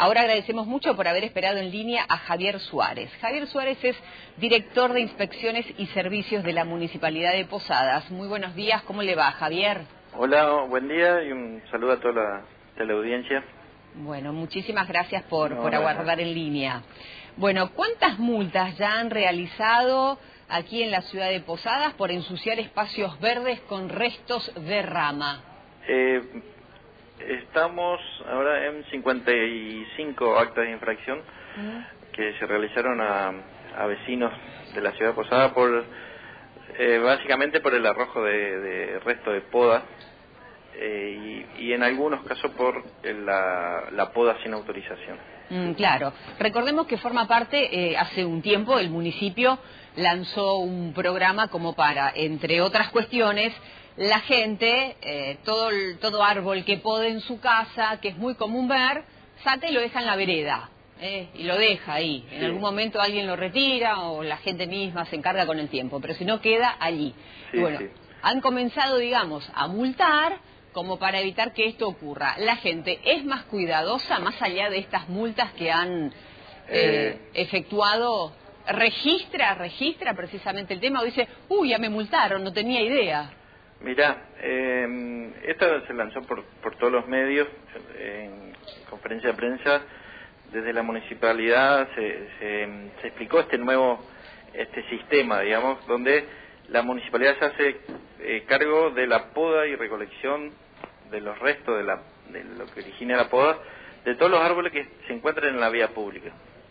Ahora agradecemos mucho por haber esperado en línea a Javier Suárez. Javier Suárez es director de Inspecciones y Servicios de la Municipalidad de Posadas. Muy buenos días, ¿cómo le va, Javier? Hola, buen día y un saludo a toda la teleaudiencia. Bueno, muchísimas gracias por aguardar en línea. Bueno, ¿cuántas multas ya han realizado aquí en la ciudad de Posadas por ensuciar espacios verdes con restos de rama? Estamos ahora en 55 actas de infracción que se realizaron a vecinos de la ciudad de Posadas por básicamente por el arrojo de resto de poda y en algunos casos por la poda sin autorización. Claro, recordemos que forma parte, hace un tiempo el municipio lanzó un programa como para, entre otras cuestiones, la gente, todo árbol que pode en su casa, que es muy común ver, saca y lo deja en la vereda, y lo deja ahí. En algún momento alguien lo retira o la gente misma se encarga con el tiempo, pero si no queda allí. Sí, y bueno, han comenzado, digamos, a multar como para evitar que esto ocurra. La gente es más cuidadosa, más allá de estas multas que han efectuado. ¿Registra precisamente el tema o dice, uy, ya me multaron, no tenía idea? Mirá, esto se lanzó por todos los medios, en conferencia de prensa, desde la municipalidad se explicó este nuevo sistema, digamos, donde la municipalidad se hace cargo de la poda y recolección de los restos de lo que origina la poda, de todos los árboles que se encuentran en la vía pública.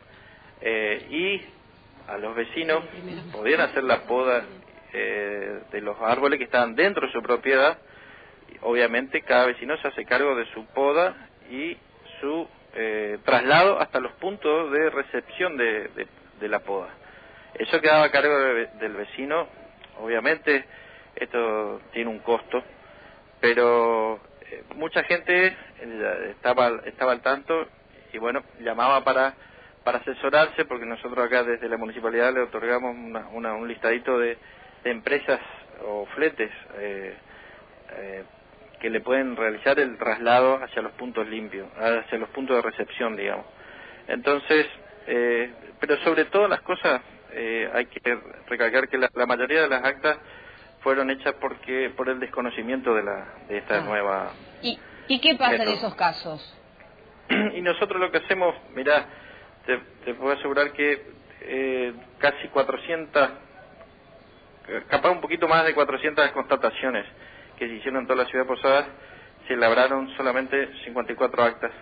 Y a los vecinos podían hacer la poda de los árboles que estaban dentro de su propiedad. Obviamente cada vecino se hace cargo de su poda y su traslado hasta los puntos de recepción de la poda. Eso quedaba a cargo del vecino. Obviamente esto tiene un costo, pero mucha gente estaba al tanto y bueno, llamaba para asesorarse, porque nosotros acá desde la municipalidad le otorgamos un listadito de empresas o fletes que le pueden realizar el traslado hacia los puntos limpios, hacia los puntos de recepción, digamos. Entonces, pero sobre todas las cosas hay que recalcar que la mayoría de las actas fueron hechas por el desconocimiento de esta nueva... ¿Y qué pasa en esos casos? Y nosotros lo que hacemos, mirá, te puedo asegurar que casi 400, capaz un poquito más de 400 constataciones que se hicieron en toda la ciudad de Posadas, se labraron solamente 54 actas.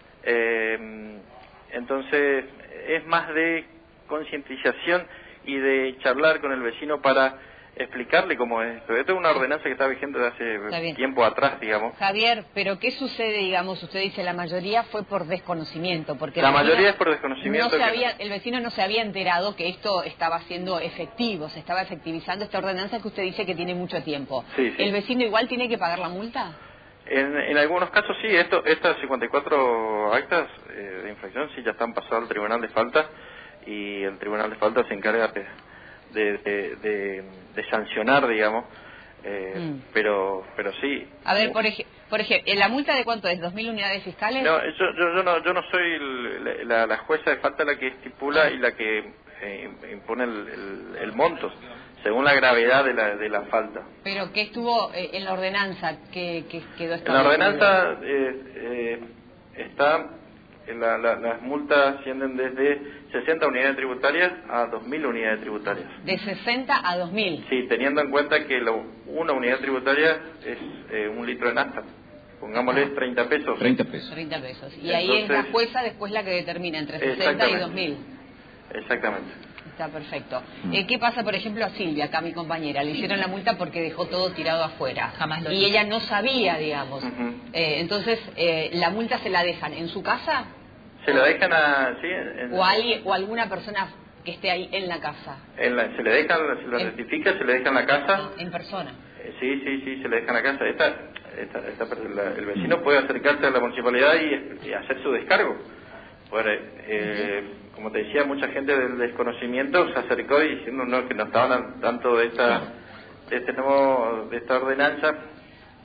Entonces es más de concientización y de charlar con el vecino para explicarle cómo es esto. Esto es una ordenanza que está vigente desde hace tiempo atrás, digamos. Javier, pero ¿qué sucede, digamos? Usted dice la mayoría fue por desconocimiento, porque la mayoría es por desconocimiento. El vecino no se había enterado que esto estaba siendo efectivo, se estaba efectivizando esta ordenanza que usted dice que tiene mucho tiempo. Sí. ¿El vecino igual tiene que pagar la multa? En algunos casos sí. Estas 54 actas de infracción sí ya están pasadas al Tribunal de Falta, y el Tribunal de Falta se encarga de sancionar, digamos, pero sí. A ver, por ejemplo, ¿la multa de cuánto es? ¿2.000 unidades fiscales? No, yo no soy la jueza de falta la que estipula y la que impone el monto, según la gravedad de la falta. ¿Pero qué estuvo en la ordenanza que quedó establecido? En la ordenanza está... Las multas ascienden desde 60 unidades tributarias a 2.000 unidades tributarias. ¿De 60 a 2.000? Sí, teniendo en cuenta que una unidad tributaria es 1 litro de nafta. Pongámosle 30 pesos. 30 pesos. Y entonces, ahí es la jueza después la que determina entre 60 y 2.000. Exactamente. Está perfecto. ¿Qué pasa, por ejemplo, a Silvia, acá mi compañera? Le hicieron la multa porque dejó todo tirado afuera. Jamás lo hizo. Y ella no sabía, digamos. Entonces, ¿la multa se la dejan en su casa? Se la dejan ¿O alguna persona que esté ahí en la casa? Se lo rectifica, se le deja en la casa. ¿En persona? Sí, se le deja en la casa. El vecino puede acercarse a la municipalidad y hacer su descargo. Como te decía, mucha gente del desconocimiento se acercó diciendo que no estaban al tanto de esta ordenanza,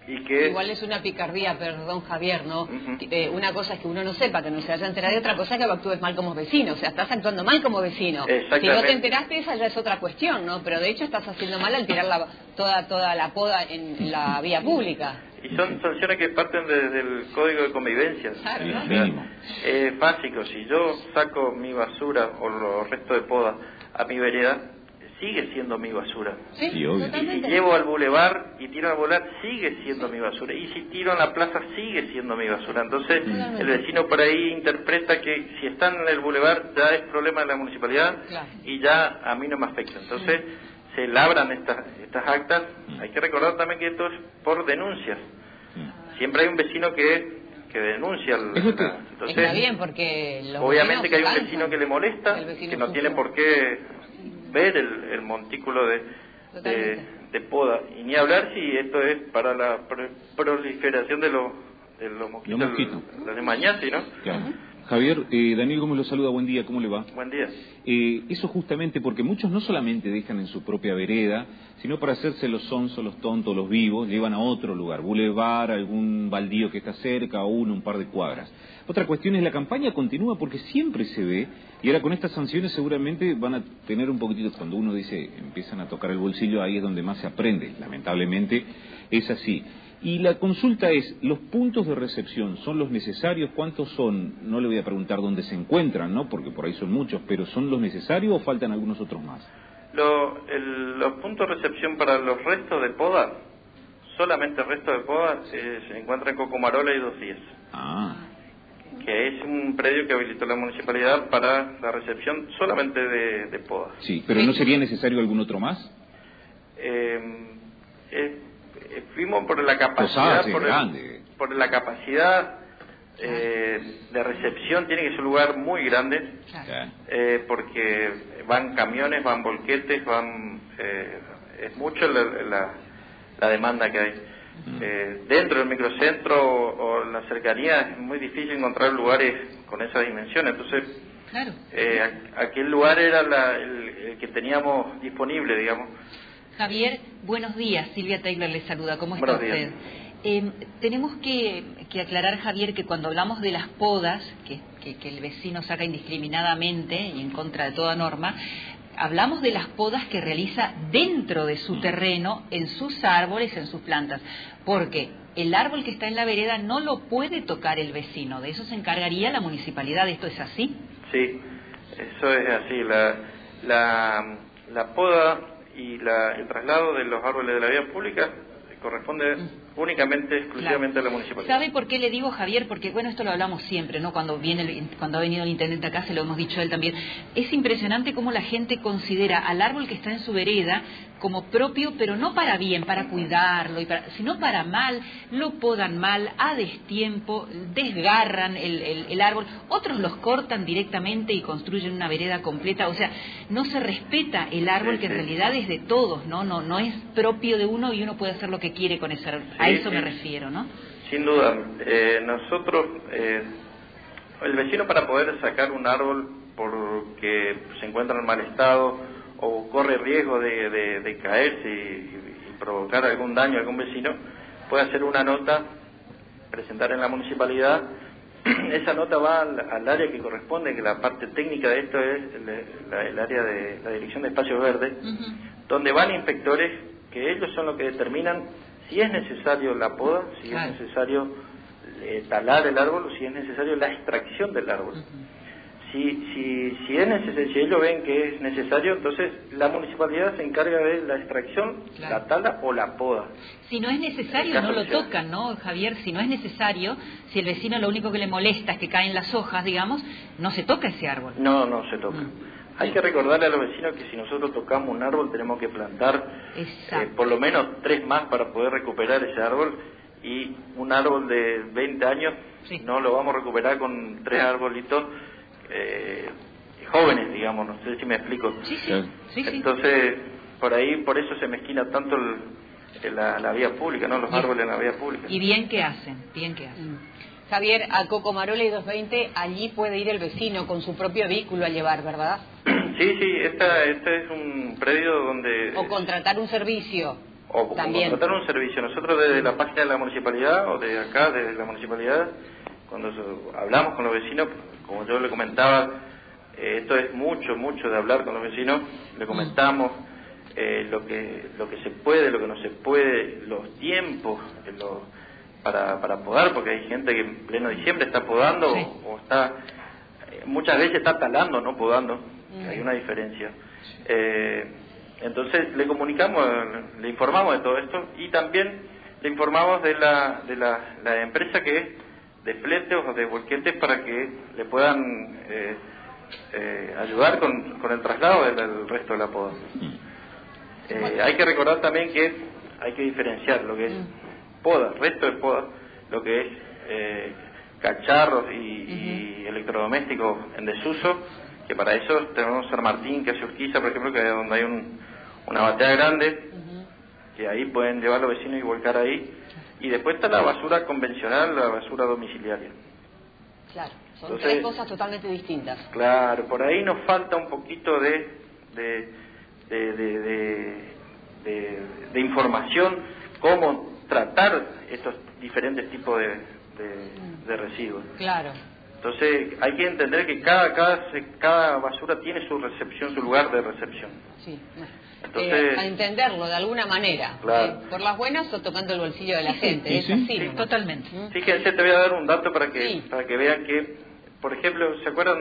y que... Igual es una picardía, perdón Javier, ¿no? Una cosa es que uno no sepa, que no se haya enterado, y otra cosa es que actúes mal como vecino, o sea, estás actuando mal como vecino. Que no te enteraste, esa ya es otra cuestión, ¿no? Pero de hecho estás haciendo mal al tirar toda la poda en la vía pública. Y son sanciones que parten desde el Código de Convivencia. Claro, ¿no? O sea, básico, si yo saco mi basura o los restos de poda a mi vereda, sigue siendo mi basura. Sí, y si llevo al bulevar y tiro al bulevar, sigue siendo mi basura. Y si tiro en la plaza, sigue siendo mi basura. Entonces, el vecino por ahí interpreta que si están en el bulevar ya es problema de la municipalidad y ya a mí no me afecta. Entonces, se labran estas actas. Hay que recordar también que esto es por denuncias. Siempre hay un vecino que denuncia. Entonces, está bien, porque obviamente que hay un vecino que le molesta, que no tiene por qué ver el montículo de poda. Y ni hablar si esto es para la proliferación de los mosquitos, las de Mañasi, ¿no? Claro. Javier, Daniel Gómez lo saluda, buen día, ¿cómo le va? Buen día. Eso justamente porque muchos no solamente dejan en su propia vereda, sino para hacerse los sonsos, los tontos, los vivos, llevan a otro lugar, bulevar, algún baldío que está cerca, un par de cuadras. Otra cuestión es la campaña continúa porque siempre se ve, y ahora con estas sanciones seguramente van a tener un poquitito, cuando uno dice, empiezan a tocar el bolsillo, ahí es donde más se aprende, lamentablemente es así. Y la consulta es, ¿los puntos de recepción son los necesarios? ¿Cuántos son? No le voy a preguntar dónde se encuentran, ¿no? Porque por ahí son muchos, pero ¿son los necesarios o faltan algunos otros más? Los puntos de recepción para los restos de poda, solamente restos de poda, se encuentran en Cocomarola y 210. Que es un predio que habilitó la municipalidad para la recepción solamente de poda. Sí, pero ¿no sería necesario algún otro más? Fuimos por la capacidad, por la capacidad de recepción, tiene que ser un lugar muy grande, porque van camiones, van volquetes, es mucho la demanda que hay. Dentro del microcentro o en la cercanía es muy difícil encontrar lugares con esa dimensión, entonces aquel lugar era el que teníamos disponible, digamos. Javier, buenos días. Silvia Taylor le saluda. ¿Cómo está usted? Tenemos que aclarar, Javier, que cuando hablamos de las podas, que el vecino saca indiscriminadamente y en contra de toda norma, hablamos de las podas que realiza dentro de su terreno, en sus árboles, en sus plantas, porque el árbol que está en la vereda no lo puede tocar el vecino, de eso se encargaría la municipalidad. ¿Esto es así? Sí, eso es así. La poda y el traslado de los árboles de la vía pública corresponde únicamente, exclusivamente a la municipalidad. ¿Sabe por qué le digo, Javier? Porque, bueno, esto lo hablamos siempre, ¿no? Cuando ha venido el intendente acá, se lo hemos dicho a él también. Es impresionante cómo la gente considera al árbol que está en su vereda como propio, pero no para bien, para cuidarlo, sino para mal. Lo podan mal, a destiempo, desgarran el árbol. Otros los cortan directamente y construyen una vereda completa. O sea, no se respeta el árbol, que en realidad es de todos, ¿no? No es propio de uno y uno puede hacer lo que quiere con ese árbol. A eso me refiero, ¿no? Sin duda. Nosotros, el vecino, para poder sacar un árbol porque se encuentra en mal estado o corre riesgo de caerse y provocar algún daño a algún vecino, puede hacer una nota, presentar en la municipalidad. Esa nota va al área que corresponde, que la parte técnica de esto es el área de la Dirección de Espacios Verdes, donde van inspectores que ellos son los que determinan si es necesario la poda, si es necesario talar el árbol o si es necesario la extracción del árbol. Si es necesario, si ellos ven que es necesario, entonces la municipalidad se encarga de la extracción, la tala o la poda. Si no es necesario, no lo tocan, ¿no, Javier? Si no es necesario, si el vecino lo único que le molesta es que caen las hojas, digamos, no se toca ese árbol. No se toca. Hay que recordarle a los vecinos que si nosotros tocamos un árbol tenemos que plantar por lo menos 3 más para poder recuperar ese árbol, y un árbol de 20 años no lo vamos a recuperar con 3 arbolitos jóvenes, digamos, no sé si me explico. Entonces, por eso se mezquina tanto la vía pública, ¿no? Los árboles en la vía pública. Y bien que hacen. Javier, a Cocomarola y 220, allí puede ir el vecino con su propio vehículo a llevar, ¿verdad? Sí, este es un predio donde... O contratar un servicio. o contratar un servicio. Nosotros desde la página de la municipalidad o de acá, desde la municipalidad, cuando hablamos con los vecinos, como yo le comentaba, esto es mucho de hablar con los vecinos, le comentamos lo que se puede, lo que no se puede, los tiempos para podar, porque hay gente que en pleno diciembre está podando o está, muchas veces está talando, no podando, hay una diferencia. Entonces le comunicamos, le informamos de todo esto y también le informamos de la empresa que es de fletes o de volquetes para que le puedan ayudar con el traslado del resto de la poda. Hay que recordar también que hay que diferenciar lo que es poda, resto de poda, lo que es cacharros y electrodomésticos en desuso, que para eso tenemos San Martín, que hace Urquiza, por ejemplo, que es donde hay una batea grande, que ahí pueden llevar los vecinos y volcar ahí. Y después está la basura convencional, la basura domiciliaria. Claro, son tres cosas totalmente distintas. Claro, por ahí nos falta un poquito de información, cómo tratar estos diferentes tipos de residuos. Claro. Entonces hay que entender que cada basura tiene su recepción, su lugar de recepción. Sí. Entonces, a entenderlo de alguna manera, claro. Por las buenas o tocando el bolsillo de la gente, es así. Sí, totalmente. Fíjense, te voy a dar un dato para que vean que, por ejemplo, ¿se acuerdan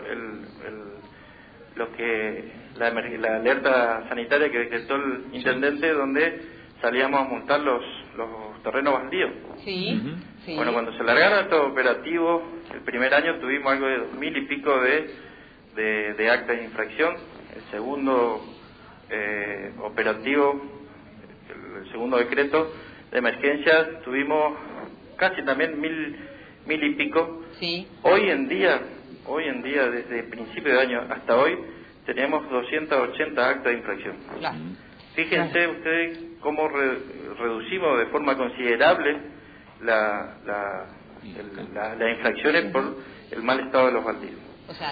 la alerta sanitaria que decretó el intendente, donde salíamos a multar los terrenos baldíos? Sí. Bueno, cuando se largaron estos operativos, el primer año tuvimos algo de 2000 y pico de actas de infracción. El segundo operativo, el segundo decreto de emergencia, tuvimos casi también mil y pico. Sí. Hoy en día, desde principio de año hasta hoy, tenemos 280 actas de infracción. Claro. Fíjense ustedes cómo reducimos de forma considerable las infracciones por el mal estado de los baldíos. O sea,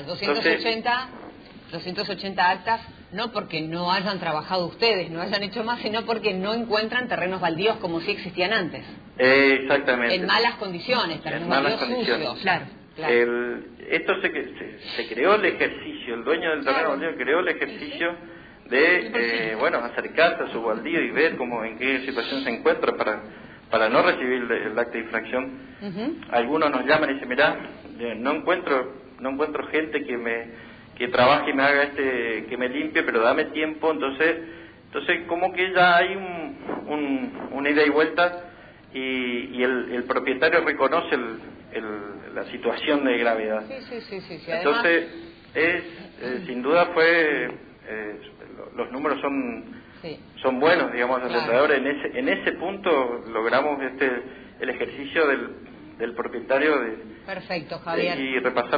280 actas, no porque no hayan trabajado ustedes, no hayan hecho más, sino porque no encuentran terrenos baldíos como si existían antes. Exactamente. En malas condiciones, terrenos baldíos sucios. Claro. Esto se creó el ejercicio, el dueño del terreno baldío creó el ejercicio de acercarse a su baldío y ver en qué situación se encuentra para no recibir el acta de infracción. Algunos nos llaman y dicen, mirá, no encuentro gente que trabaje y me haga que me limpie, pero dame tiempo. Entonces como que ya hay una ida y vuelta y el propietario reconoce la situación de gravedad. Sí. Entonces sin duda los números son buenos, digamos, alrededor. En ese punto logramos el ejercicio del propietario Perfecto, Javier. Y repasar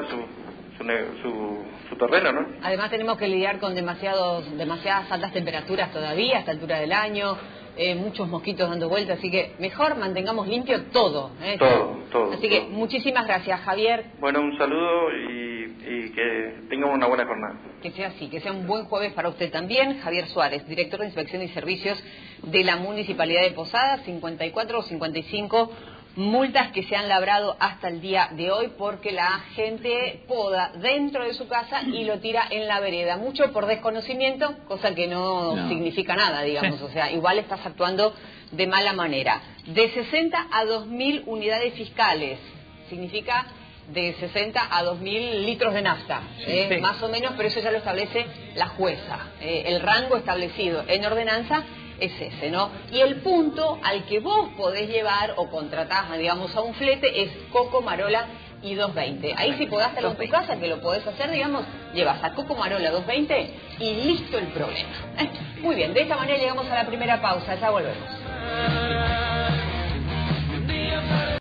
su terreno, ¿no? Además tenemos que lidiar con demasiadas altas temperaturas todavía a esta altura del año, muchos mosquitos dando vueltas, así que mejor mantengamos limpio todo. Todo. Así que muchísimas gracias, Javier. Bueno, un saludo y que tengan una buena jornada. Que sea así, que sea un buen jueves para usted también. Javier Suárez, director de Inspección y Servicios de la Municipalidad de Posadas, 54 o 55 multas que se han labrado hasta el día de hoy porque la gente poda dentro de su casa y lo tira en la vereda. Mucho por desconocimiento, cosa que no significa nada, digamos. O sea, igual estás actuando de mala manera. De 60 a 2.000 unidades fiscales. Significa de 60 a 2.000 litros de nafta, más o menos, pero eso ya lo establece la jueza. El rango establecido en ordenanza es ese, ¿no? Y el punto al que vos podés llevar o contratás, digamos, a un flete es Coco, Marola y 220. Ahí si podás hacerlo en tu casa, que lo podés hacer, digamos, llevas a Coco, Marola, 220 y listo el problema. Muy bien, de esta manera llegamos a la primera pausa, ya volvemos.